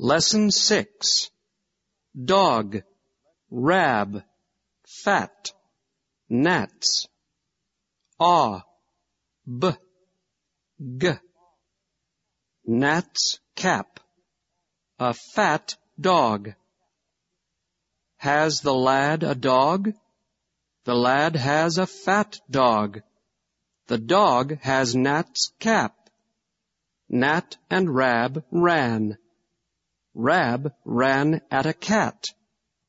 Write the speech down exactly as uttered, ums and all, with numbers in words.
Lesson six. Dog, rab, fat, gnats. A, b, g. Gnat's cap. A fat dog. Has the lad a dog? The lad has a fat dog. The dog has Gnat's cap. Gnat and Rab ran. Rab ran at a cat.